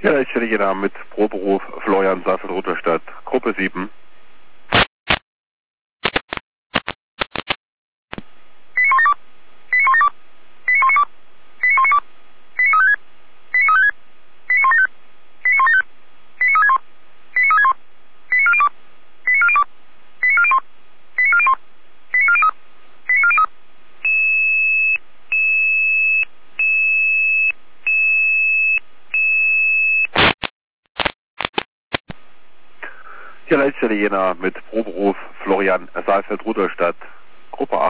Ja, Leitstelle Jena mit Proberuf Florian Saalfeld-Rudolstadt, Gruppe 7. Ja, Leitstelle Jena mit Proberuf Florian Saalfeld-Rudolstadt, Gruppe 8.